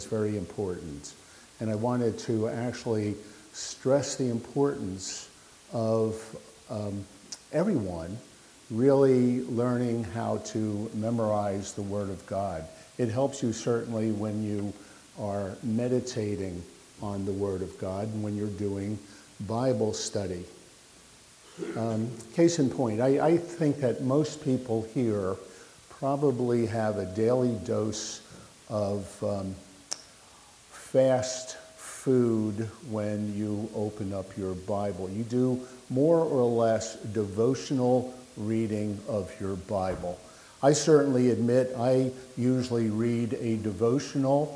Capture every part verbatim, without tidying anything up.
very important. And I wanted to actually stress the importance of um, everyone really learning how to memorize the Word of God. It helps you certainly when you are meditating on the Word of God and when you're doing Bible study. Um, case in point, I, I think that most people here probably have a daily dose of um, fast food when you open up your Bible. You do more or less devotional reading of your Bible. I certainly admit I usually read a devotional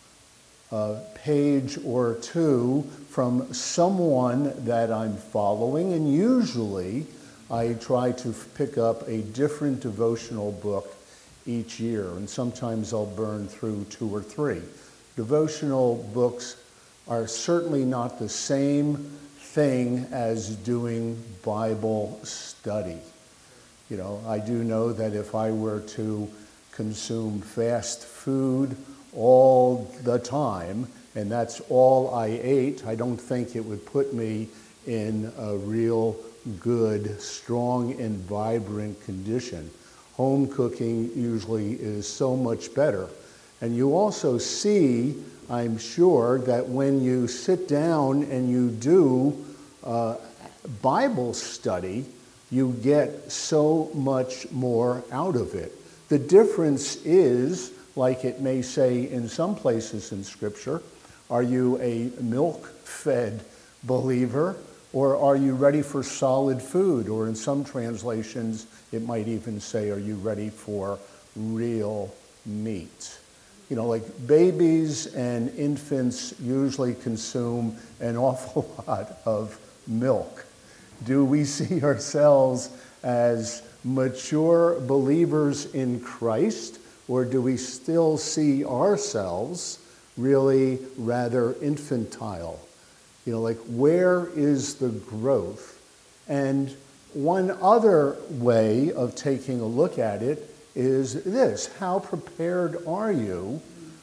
uh, page or two from someone that I'm following, and usually I try to pick up a different devotional book each year, and sometimes I'll burn through two or three. Devotional books are certainly not the same thing as doing Bible study. You know, I do know that if I were to consume fast food all the time, and that's all I ate, I don't think it would put me in a real good, strong, and vibrant condition. Home cooking usually is so much better. And you also see, I'm sure, that when you sit down and you do uh, Bible study, you get so much more out of it. The difference is, like it may say in some places in Scripture, are you a milk-fed believer, or are you ready for solid food? Or in some translations, it might even say, are you ready for real meat? You know, like babies and infants usually consume an awful lot of milk. Do we see ourselves as mature believers in Christ, or do we still see ourselves really rather infantile? You know, like where is the growth? And one other way of taking a look at it is this: how prepared are you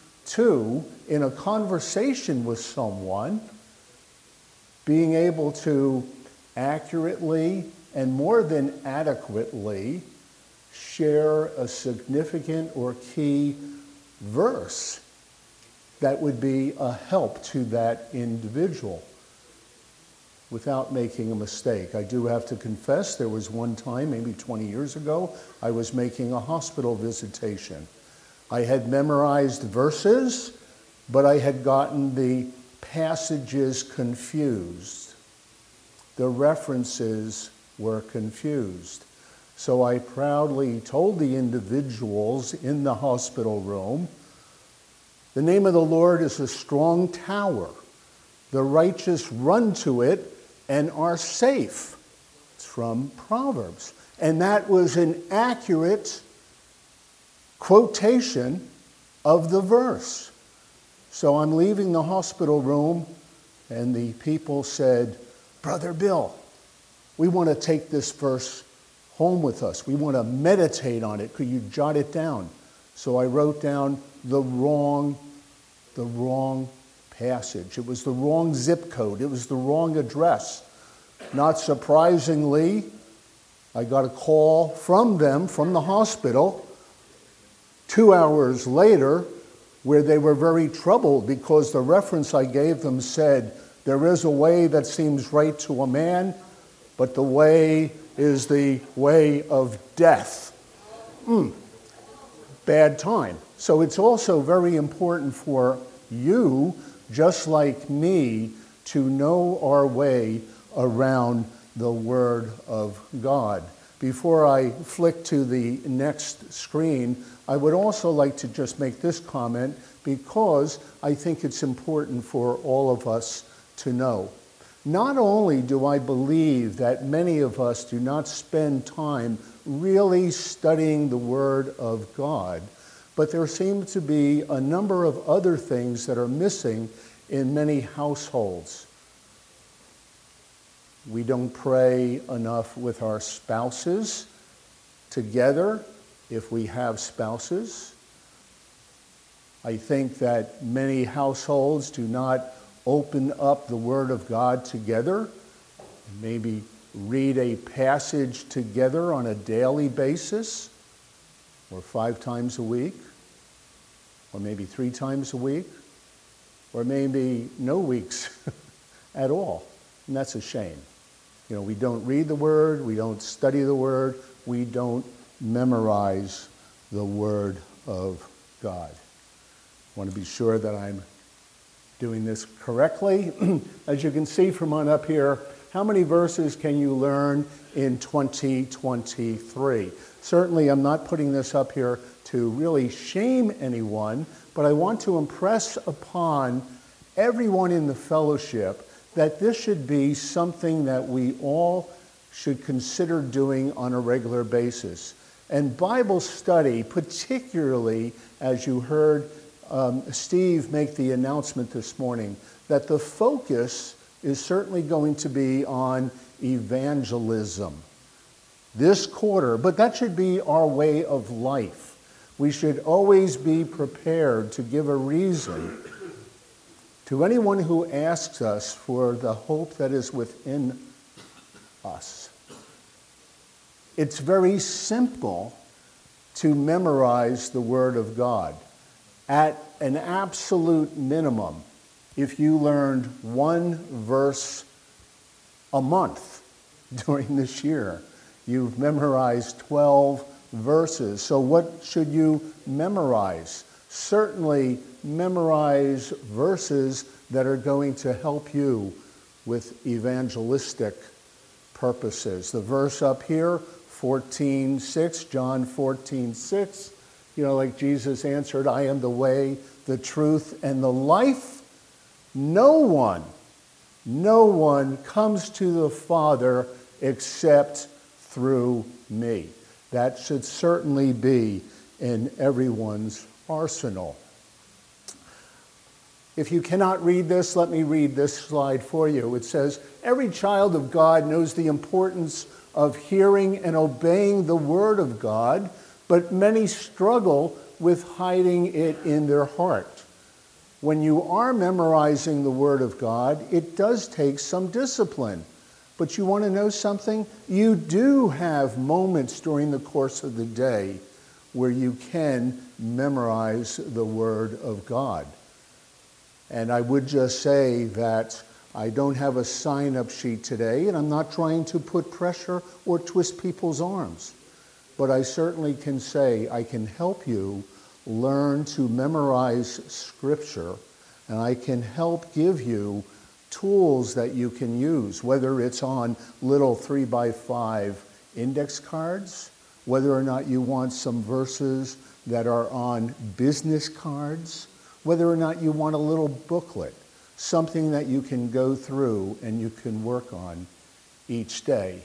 to, in a conversation with someone, being able to accurately and more than adequately share a significant or key verse that would be a help to that individual without making a mistake? I do have to confess, there was one time, maybe twenty years ago, I was making a hospital visitation. I had memorized verses, but I had gotten the passages confused. The references were confused. So I proudly told the individuals in the hospital room, the name of the Lord is a strong tower. The righteous run to it and are safe. It's from Proverbs. And that was an accurate quotation of the verse. So I'm leaving the hospital room, and the people said, Brother Bill, we want to take this verse home with us. We want to meditate on it. Could you jot it down? So I wrote down the wrong, the wrong passage. It was the wrong zip code. It was the wrong address. Not surprisingly, I got a call from them, from the hospital, two hours later, where they were very troubled because the reference I gave them said, there is a way that seems right to a man, but the way is the way of death. Mm. Bad time. So it's also very important for you, just like me, to know our way around the Word of God. Before I flick to the next screen, I would also like to just make this comment because I think it's important for all of us to know. Not only do I believe that many of us do not spend time really studying the Word of God, but there seem to be a number of other things that are missing in many households. We don't pray enough with our spouses together, if we have spouses. I think that many households do not open up the Word of God together, maybe read a passage together on a daily basis, or five times a week, or maybe three times a week, or maybe no weeks at all. And that's a shame. You know, we don't read the Word, we don't study the Word, we don't memorize the Word of God. I want to be sure that I'm doing this correctly. As you can see from on up here, how many verses can you learn in twenty twenty-three? Certainly, I'm not putting this up here to really shame anyone, but I want to impress upon everyone in the fellowship that this should be something that we all should consider doing on a regular basis. And Bible study, particularly as you heard um, Steve make the announcement this morning, that the focus is certainly going to be on evangelism this quarter, but that should be our way of life. We should always be prepared to give a reason to anyone who asks us for the hope that is within us. It's very simple to memorize the Word of God. At an absolute minimum, if you learned one verse a month during this year, you've memorized twelve verses. So what should you memorize? Certainly memorize verses that are going to help you with evangelistic purposes. The verse up here, fourteen six, John fourteen six, you know, like Jesus answered, I am the way, the truth, and the life. No one, no one comes to the Father except through me. That should certainly be in everyone's arsenal. If you cannot read this, let me read this slide for you. It says, every child of God knows the importance of hearing and obeying the Word of God, but many struggle with hiding it in their heart. When you are memorizing the Word of God, it does take some discipline. But you want to know something? You do have moments during the course of the day where you can memorize the Word of God. And I would just say that I don't have a sign-up sheet today, and I'm not trying to put pressure or twist people's arms. But I certainly can say I can help you learn to memorize Scripture, and I can help give you tools that you can use, whether it's on little three by five index cards, whether or not you want some verses that are on business cards, whether or not you want a little booklet, something that you can go through and you can work on each day.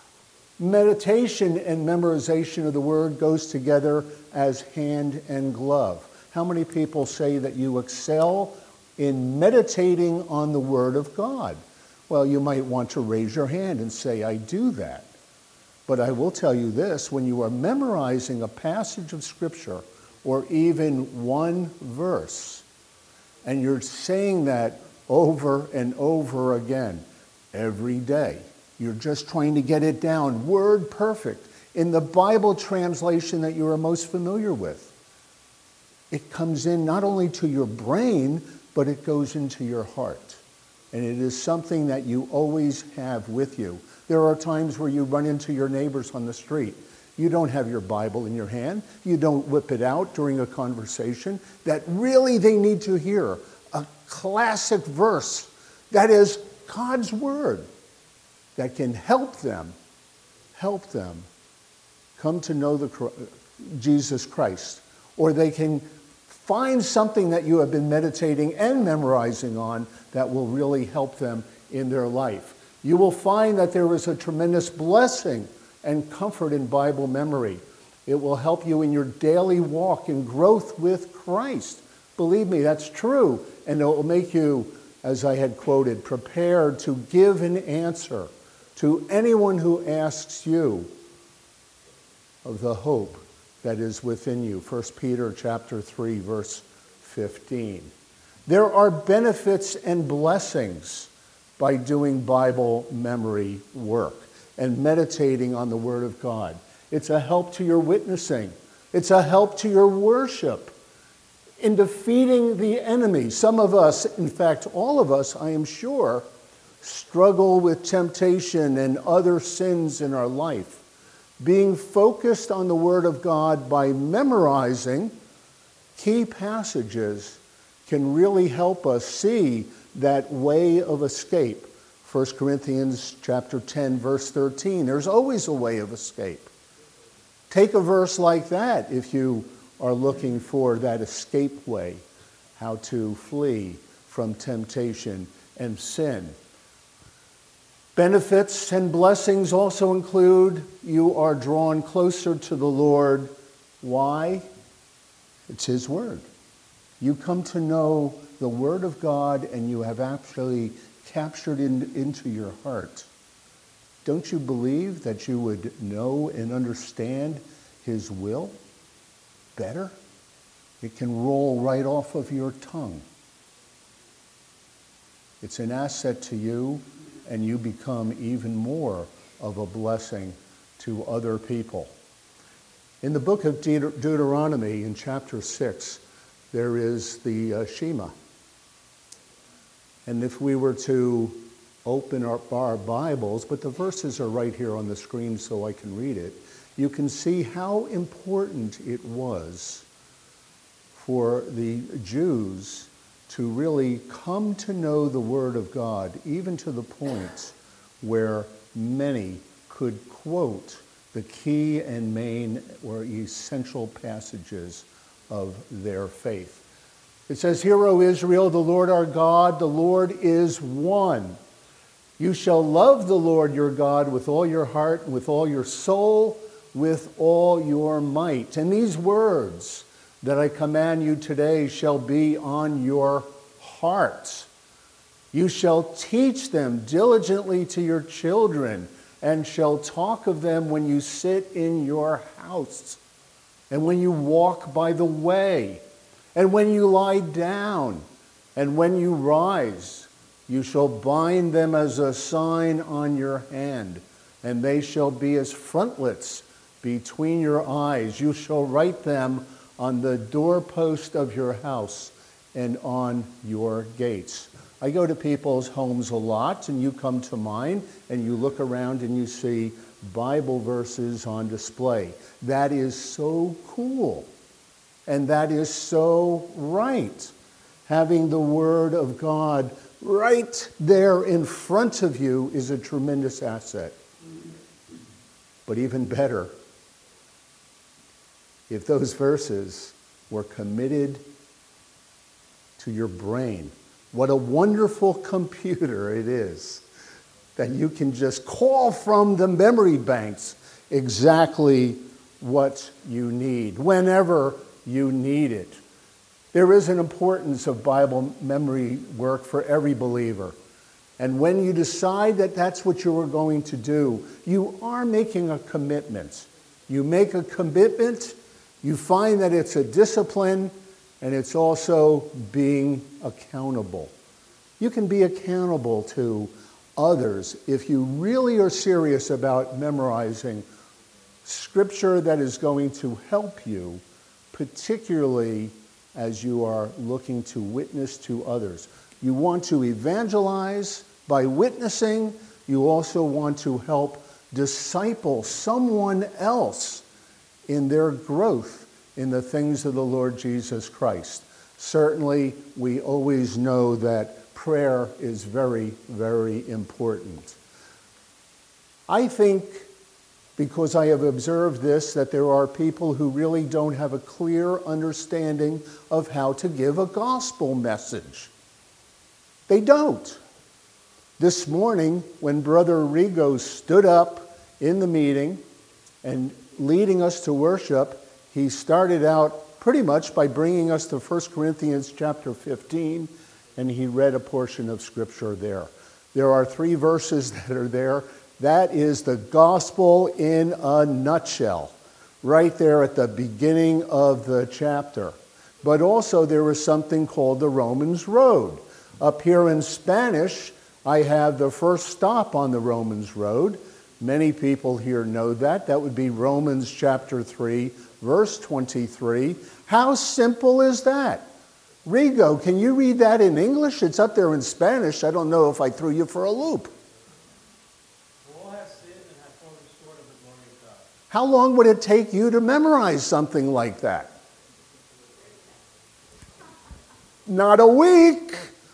Meditation and memorization of the Word goes together as hand and glove. How many people say that you excel in meditating on the Word of God? Well, you might want to raise your hand and say, I do that. But I will tell you this, when you are memorizing a passage of Scripture, or even one verse, and you're saying that over and over again, every day, you're just trying to get it down, word perfect, in the Bible translation that you are most familiar with. It comes in not only to your brain, but it goes into your heart. And it is something that you always have with you. There are times where you run into your neighbors on the street. You don't have your Bible in your hand. You don't whip it out during a conversation that really they need to hear. A classic verse that is God's Word that can help them, help them come to know the Jesus Christ. Or they can find something that you have been meditating and memorizing on that will really help them in their life. You will find that there is a tremendous blessing and comfort in Bible memory. It will help you in your daily walk and growth with Christ. Believe me, that's true. And it will make you, as I had quoted, prepared to give an answer to anyone who asks you of the hope that is within you. First Peter chapter three, verse fifteen. There are benefits and blessings by doing Bible memory work and meditating on the Word of God. It's a help to your witnessing. It's a help to your worship in defeating the enemy. Some of us, in fact, all of us, I am sure, struggle with temptation and other sins in our life. Being focused on the Word of God by memorizing key passages can really help us see that way of escape. First Corinthians chapter ten, verse thirteen. There's always a way of escape. Take a verse like that if you are looking for that escape way, how to flee from temptation and sin. Benefits and blessings also include you are drawn closer to the Lord. Why? It's His Word. You come to know the Word of God and you have actually captured it into your heart. Don't you believe that you would know and understand His will better? It can roll right off of your tongue. It's an asset to you, and you become even more of a blessing to other people. In the book of Deut- Deuteronomy, in chapter six, there is the uh, Shema. And if we were to open our, our Bibles, but the verses are right here on the screen so I can read it, you can see how important it was for the Jews to really come to know the Word of God, even to the point where many could quote the key and main or essential passages of their faith. It says, "Hear, O Israel, the Lord our God, the Lord is one. You shall love the Lord your God with all your heart, and with all your soul, with all your might. And these words that I command you today shall be on your hearts. You shall teach them diligently to your children, and shall talk of them when you sit in your house, and when you walk by the way, and when you lie down, and when you rise. You shall bind them as a sign on your hand, and they shall be as frontlets between your eyes. You shall write them on the doorpost of your house and on your gates." I go to people's homes a lot, and you come to mine, and you look around and you see Bible verses on display. That is so cool, and that is so right. Having the Word of God right there in front of you is a tremendous asset. But even better, if those verses were committed to your brain, what a wonderful computer it is that you can just call from the memory banks exactly what you need, whenever you need it. There is an importance of Bible memory work for every believer. And when you decide that that's what you are going to do, you are making a commitment. You make a commitment, you find that it's a discipline, and it's also being accountable. You can be accountable to others if you really are serious about memorizing scripture that is going to help you, particularly as you are looking to witness to others. You want to evangelize by witnessing. You also want to help disciple someone else in their growth in the things of the Lord Jesus Christ. Certainly, we always know that prayer is very, very important. I think, because I have observed this, that there are people who really don't have a clear understanding of how to give a gospel message. They don't. This morning, when Brother Rigo stood up in the meeting and leading us to worship, he started out pretty much by bringing us to First Corinthians chapter fifteen, and he read a portion of Scripture there. There are three verses that are there. That is the gospel in a nutshell, right there at the beginning of the chapter. but also there is something called the Romans Road. Up here in Spanish, I have the first stop on the Romans Road. Many people here know that. That would be Romans chapter three, verse twenty-three. How simple is that? Rigo, can you read that in English? It's up there in Spanish. I don't know if I threw you for a loop. All have sinned and have fallen short of the glory of God. How long would it take you to memorize something like that? Not a week.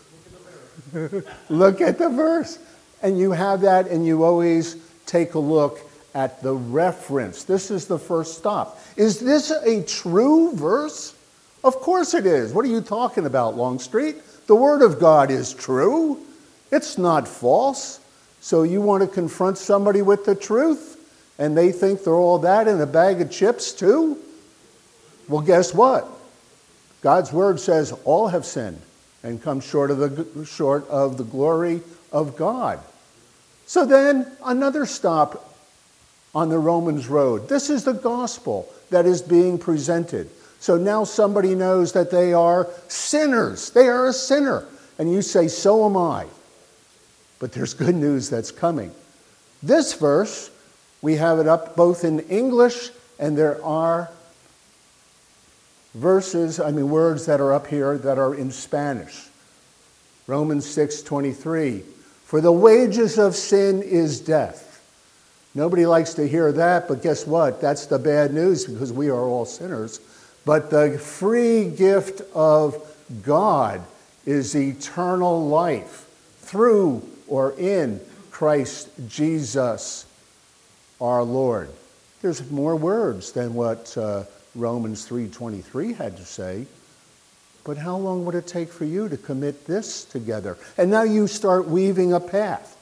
Look at the verse. And you have that, and you always take a look at the reference. This is the first stop. Is this a true verse? Of course it is. What are you talking about, Longstreet? The Word of God is true. It's not false. So you want to confront somebody with the truth, and they think they're all that in a bag of chips too? Well, guess what? God's Word says all have sinned and come short of the, short of the glory of God. So then another stop on the Romans Road. This is the gospel that is being presented. So now somebody knows that they are sinners. They are a sinner. And you say, so am I. But there's good news that's coming. This verse, we have it up both in English, and there are verses, I mean words that are up here that are in Spanish. Romans six twenty-three. For the wages of sin is death. Nobody likes to hear that, but guess what? That's the bad news, because we are all sinners. But the free gift of God is eternal life through or in Christ Jesus our Lord. There's more words than what uh, Romans three twenty-three had to say. But how long would it take for you to commit this together? And now you start weaving a path.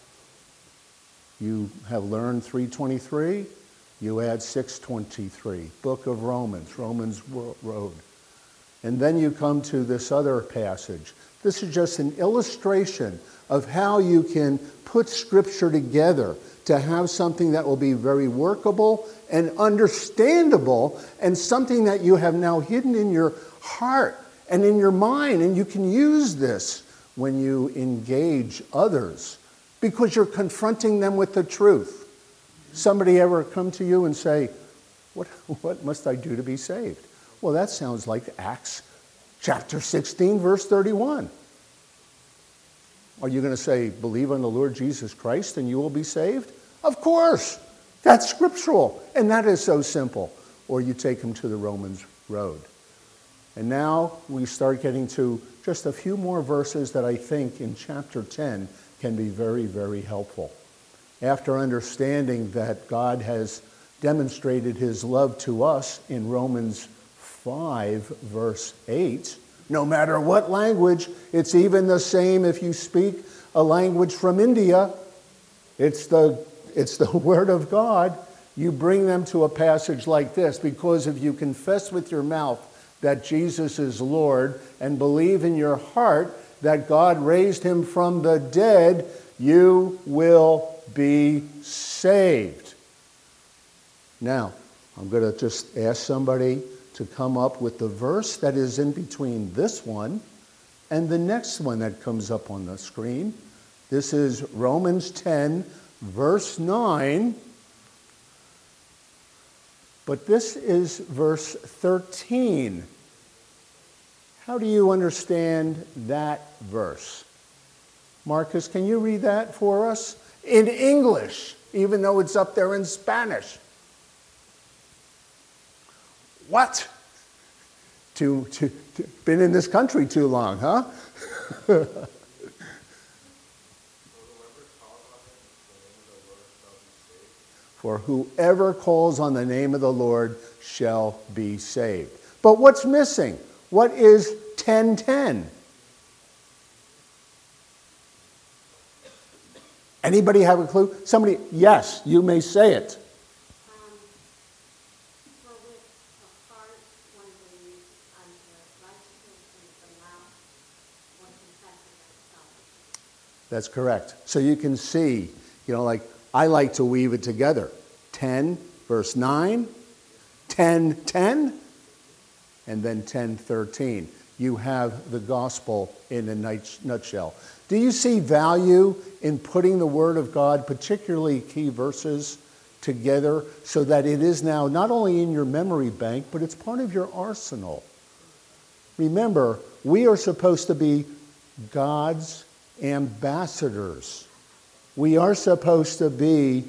You have learned three twenty-three. You add six twenty-three, book of Romans, Romans Road. And then you come to this other passage. This is just an illustration of how you can put Scripture together to have something that will be very workable and understandable, and something that you have now hidden in your heart and in your mind, and you can use this when you engage others because you're confronting them with the truth. Somebody ever come to you and say, what, what must I do to be saved? Well, that sounds like Acts chapter sixteen, verse thirty-one. Are you going to say, believe on the Lord Jesus Christ and you will be saved? Of course. That's scriptural. And that is so simple. Or you take them to the Romans Road. And now we start getting to just a few more verses that I think in chapter ten can be very, very helpful. After understanding that God has demonstrated his love to us in Romans five, verse eight, no matter what language, it's even the same if you speak a language from India, it's the, it's the Word of God. You bring them to a passage like this, because if you confess with your mouth that Jesus is Lord and believe in your heart that God raised him from the dead, you will be saved. Now, I'm going to just ask somebody to come up with the verse that is in between this one and the next one that comes up on the screen. This is Romans ten, verse nine. But this is verse thirteen. How do you understand that verse? Marcus, can you read that for us? In English, even though it's up there in Spanish. What? Too, too, too, been in this country too long, huh? For whoever calls on the name of the Lord shall be saved. But what's missing? What is ten ten? Anybody have a clue? Somebody, yes, you may say it. Um, for with the heart one believes unto righteousness, and with the mouth one confesses unto salvation. That's correct. So you can see, you know, like I like to weave it together. ten, verse nine, ten ten. and then ten thirteen. You have the gospel in a nutshell. Do you see value in putting the Word of God, particularly key verses, together so that it is now not only in your memory bank, but it's part of your arsenal? Remember, we are supposed to be God's ambassadors. We are supposed to be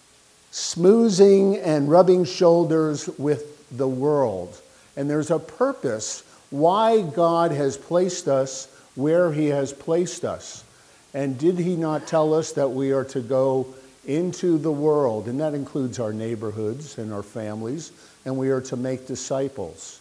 smoozing and rubbing shoulders with the world. And there's a purpose why God has placed us where he has placed us. And did he not tell us that we are to go into the world, and that includes our neighborhoods and our families, and we are to make disciples.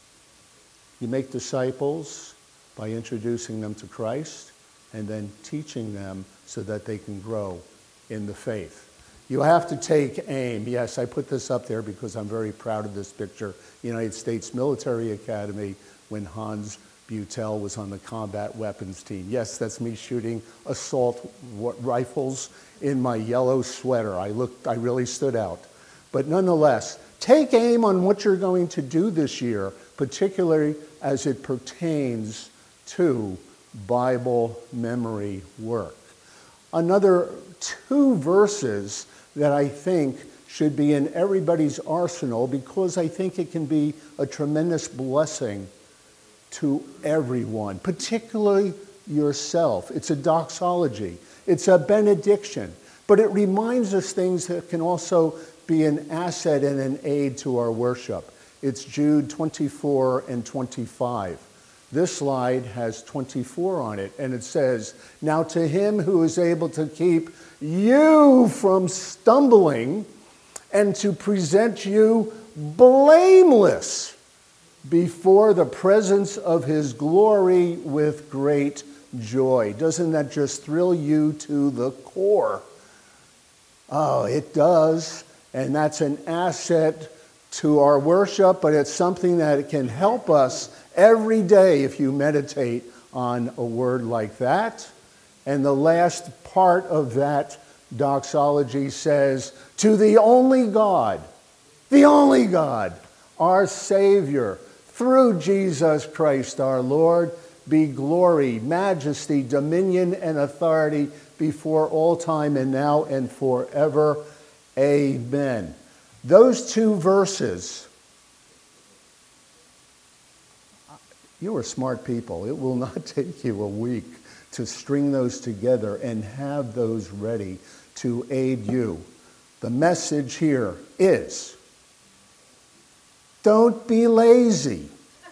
You make disciples by introducing them to Christ and then teaching them so that they can grow in the faith. You have to take aim. Yes, I put this up there because I'm very proud of this picture. United States Military Academy when Hans Butel was on the combat weapons team. Yes, that's me shooting assault rifles in my yellow sweater. I looked, I really stood out. But nonetheless, take aim on what you're going to do this year, particularly as it pertains to Bible memory work. Another two verses that I think should be in everybody's arsenal because I think it can be a tremendous blessing to everyone, particularly yourself. It's a doxology. It's a benediction. But it reminds us things that can also be an asset and an aid to our worship. It's Jude twenty-four and twenty-five. This slide has twenty-four on it, and it says, "Now to him who is able to keep you from stumbling and to present you blameless before the presence of his glory with great joy." Doesn't that just thrill you to the core? Oh, it does. And that's an asset to our worship, but it's something that can help us every day if you meditate on a word like that. And the last part of that doxology says, "To the only God, the only God, our Savior, through Jesus Christ our Lord, be glory, majesty, dominion, and authority before all time and now and forever. Amen." Those two verses, you are smart people. It will not take you a week to string those together and have those ready to aid you. The message here is, don't be lazy.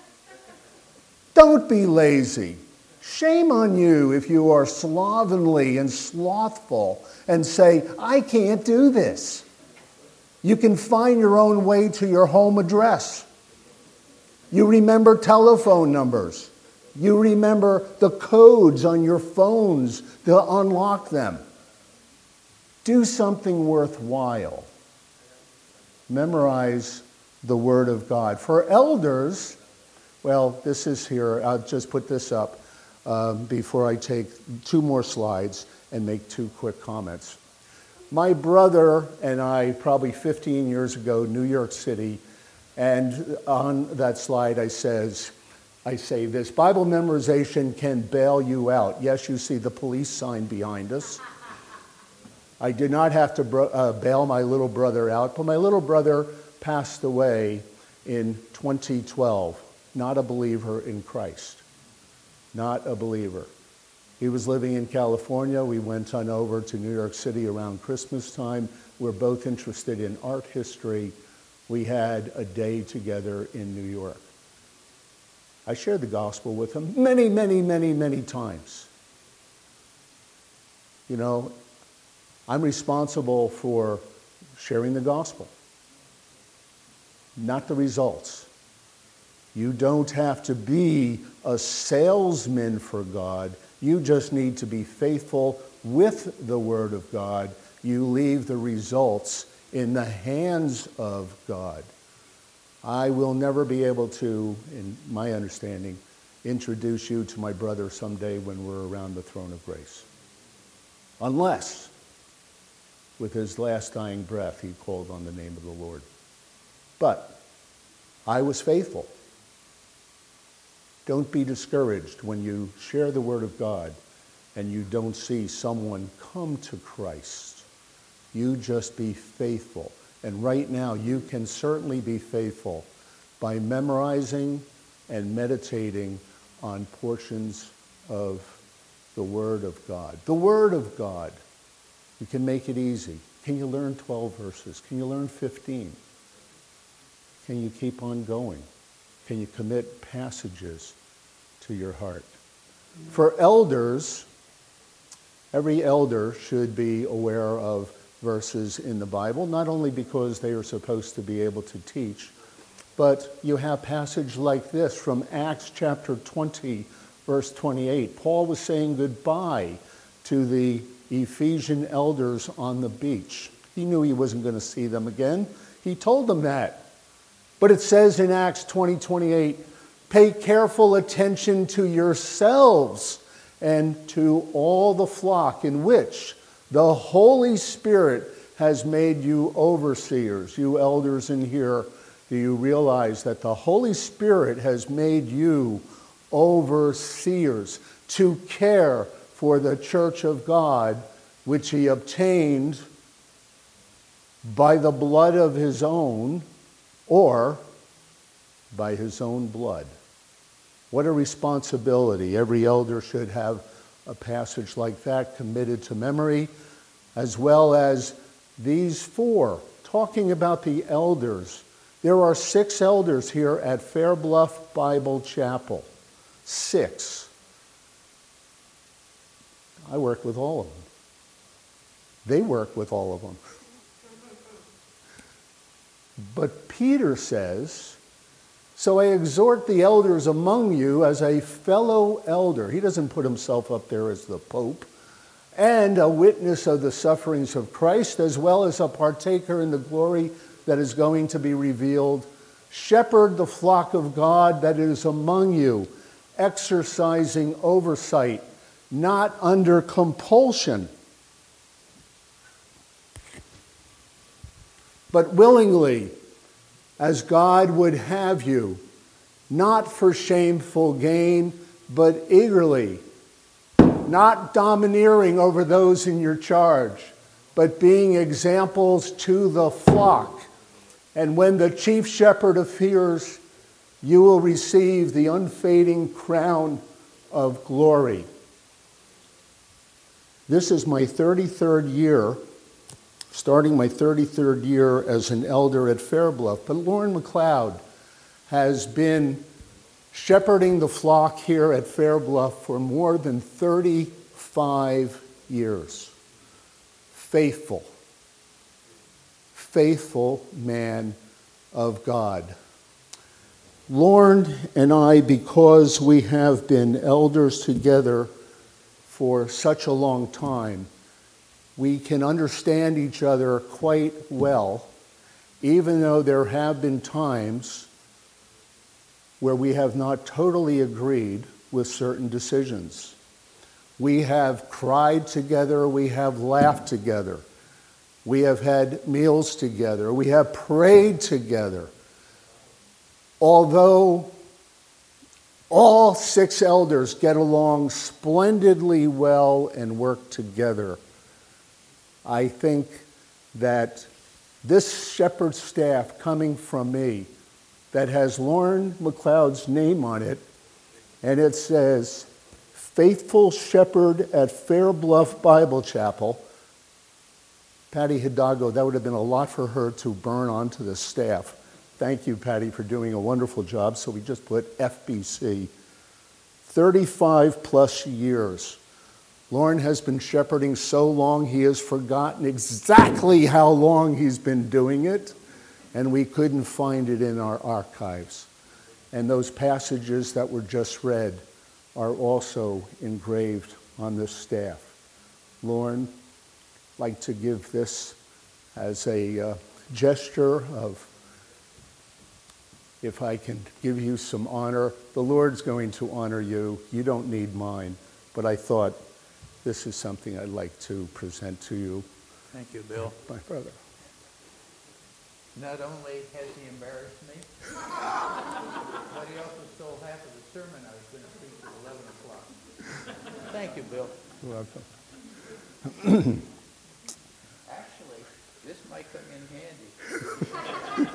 Don't be lazy. Shame on you if you are slovenly and slothful and say, "I can't do this." You can find your own way to your home address. You remember telephone numbers. You remember the codes on your phones to unlock them. Do something worthwhile. Memorize the Word of God. For elders, well, this is here. I'll just put this up um, before I take two more slides and make two quick comments. My brother and I, probably fifteen years ago, New York City, and on that slide I says, I say this, Bible memorization can bail you out. Yes, you see the police sign behind us. I did not have to bro- uh, bail my little brother out, but my little brother passed away in twenty twelve, not a believer in Christ, not a believer. He was living in California. We went on over to New York City around Christmas time. We're both interested in art history. We had a day together in New York. I shared the gospel with him many, many, many, many times. You know, I'm responsible for sharing the gospel, not the results. You don't have to be a salesman for God. You just need to be faithful with the Word of God. You leave the results in the hands of God. I will never be able to, in my understanding, introduce you to my brother someday when we're around the throne of grace. Unless, with his last dying breath, he called on the name of the Lord. But I was faithful. Don't be discouraged when you share the Word of God and you don't see someone come to Christ. You just be faithful. And right now, you can certainly be faithful by memorizing and meditating on portions of the Word of God. The Word of God. You can make it easy. Can you learn twelve verses? Can you learn fifteen? Can you keep on going? Can you commit passages to your heart? For elders, every elder should be aware of verses in the Bible, not only because they are supposed to be able to teach, but you have passage like this from Acts chapter twenty, verse twenty-eight. Paul was saying goodbye to the Ephesian elders on the beach. He knew he wasn't going to see them again. He told them that. But it says in Acts twenty, twenty-eight, pay careful attention to yourselves and to all the flock in which the Holy Spirit has made you overseers. You elders in here, do you realize that the Holy Spirit has made you overseers to care for the church of God, which he obtained by the blood of his own, or by his own blood? What a responsibility. Every elder should have a passage like that committed to memory, as well as these four, talking about the elders. There are six elders here at Fair Bluff Bible Chapel. Six. I work with all of them. They work with all of them. But Peter says, so I exhort the elders among you as a fellow elder. He doesn't put himself up there as the Pope. And a witness of the sufferings of Christ, as well as a partaker in the glory that is going to be revealed. Shepherd the flock of God that is among you, exercising oversight, not under compulsion, but willingly, as God would have you, not for shameful gain, but eagerly, not domineering over those in your charge, but being examples to the flock. And when the chief shepherd appears, you will receive the unfading crown of glory. This is my thirty-third year, starting my thirty-third year as an elder at Fair Bluff. But Lauren McLeod has been shepherding the flock here at Fair Bluff for more than thirty-five years. Faithful, faithful man of God. Lauren and I, because we have been elders together for such a long time, we can understand each other quite well, even though there have been times where we have not totally agreed with certain decisions. We have cried together, we have laughed together, we have had meals together, we have prayed together. Although all six elders get along splendidly well and work together, I think that this shepherd staff coming from me that has Lauren McLeod's name on it, and it says, Faithful Shepherd at Fair Bluff Bible Chapel. Patty Hidalgo, that would have been a lot for her to burn onto the staff. Thank you, Patty, for doing a wonderful job. So we just put F B C. thirty-five plus years. Lauren has been shepherding so long, he has forgotten exactly how long he's been doing it, and we couldn't find it in our archives. And those passages that were just read are also engraved on this staff. Lauren, I'd like to give this as a uh, gesture of, if I can give you some honor. The Lord's going to honor you. You don't need mine. But I thought this is something I'd like to present to you. Thank you, Bill. My brother. Not only has he embarrassed me, but he also stole half of the sermon I was going to preach at eleven o'clock. Thank you, Bill. You're welcome. Actually, this might come in handy.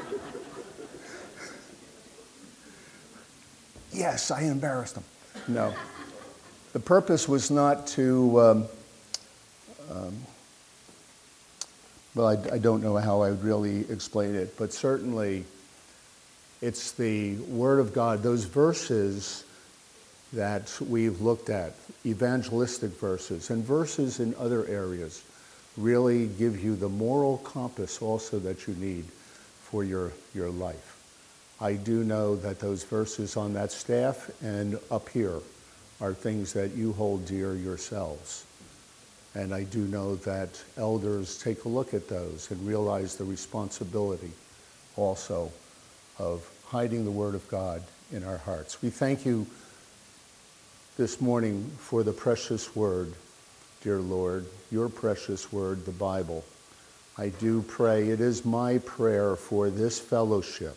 Yes, I embarrassed him. No. The purpose was not to, um, um, well, I, I don't know how I would really explain it, but certainly it's the Word of God, those verses that we've looked at, evangelistic verses, and verses in other areas, really give you the moral compass also that you need for your, your life. I do know that those verses on that staff and up here are things that you hold dear yourselves. And I do know that elders take a look at those and realize the responsibility also of hiding the Word of God in our hearts. We thank you this morning for the precious Word, dear Lord, your precious Word, the Bible. I do pray, it is my prayer for this fellowship,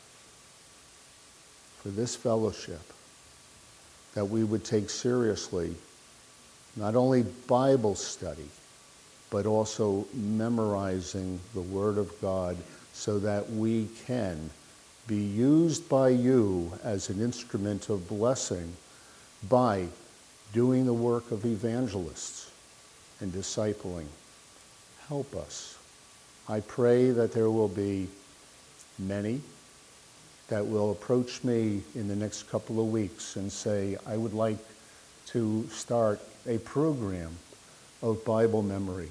for this fellowship, that we would take seriously not only Bible study, but also memorizing the Word of God so that we can be used by you as an instrument of blessing by doing the work of evangelists and discipling. Help us. I pray that there will be many that will approach me in the next couple of weeks and say, I would like to start a program of Bible memory.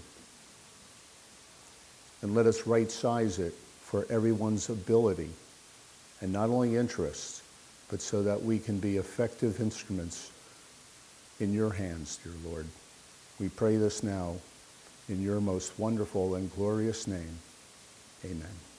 And let us right-size it for everyone's ability, and not only interest, but so that we can be effective instruments in your hands, dear Lord. We pray this now in your most wonderful and glorious name. Amen.